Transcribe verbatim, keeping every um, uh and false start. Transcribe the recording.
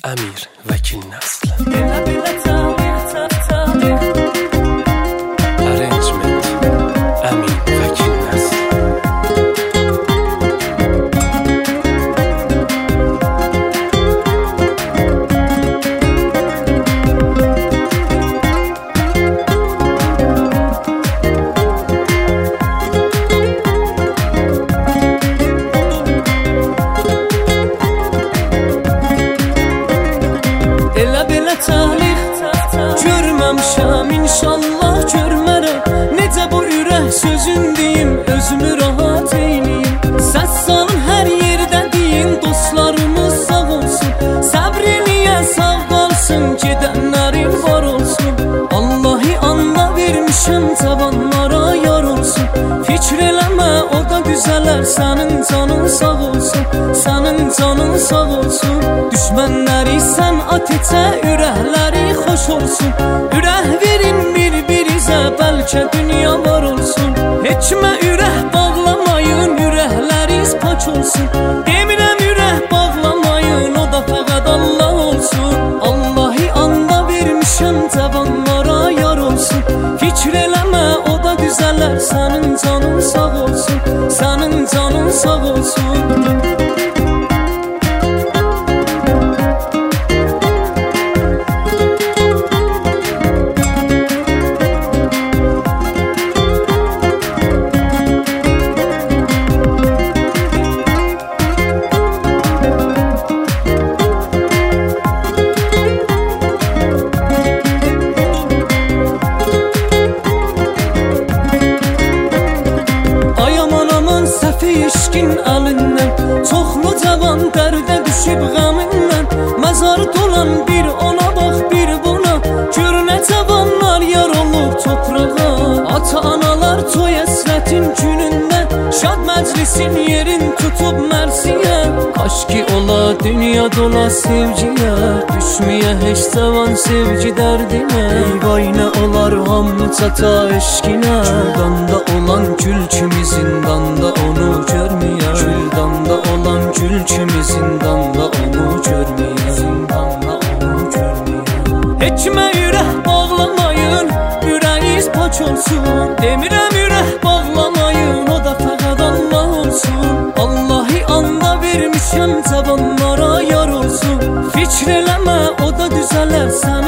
Əmir Vəkil nəsli. Arrangement Əmir Vəkil nəsli. Görməmişəm, inşallah görmərəm. Necə bu ürək sözün deyim, özümü rahat eyləyim. Səs salın hər yerdə deyin, dostlarımız sağ olsun. Səbr eləyə sağ qalsın, gedənlərin var olsun. Allahi anla vermişəm, cavanlara yar olsun. Fikr eləmə, o da güzələr, sənin canın sağ olsun. Sənin canın sağ olsun. Düşmənləri sən ateçə, ürəkləri xoş olsun. Ürək verin bir-birizə, bəlkə dünya var olsun. Heçmə ürək bağlamayın, ürəkləriz pak olsun. Demirəm ürək bağlamayın, o da fəqət Allah olsun. Allahi anda vermişəm, cavanlara yar olsun. Fikr eləmə, o da güzələr, sənin canın sağ olsun. Sənin canın sağ olsun. İşkin əlindən çoxlu cavan dərdə düşüb qəmindən. Məzar dolan bir ona bax bir buna, gör nə cavanlar yar olub toprağa. Ata-analar toy əsrətin günündə, şad məclisin yerin tutub mərsiyə. Kaş ki ola dünya dola sevgiyə, düşməyə heç cavan sevgi dərdinə. Eyvay nə olar hamı çata eşkinə, güldanda olan gül kimi zindanda onu görməyə. Güldanda olan gül kimi zindanda onu görməyə. Zindanda onu görməyə. Heçmə ürək bağlamayın, ürəyiz pak olsun. Demirəm ürək bağlamayın, o da fəqət Allah olsun. Allahi anda vermişəm, cavanlara yar olsun. Fikr eləmə, o da düzələr, sən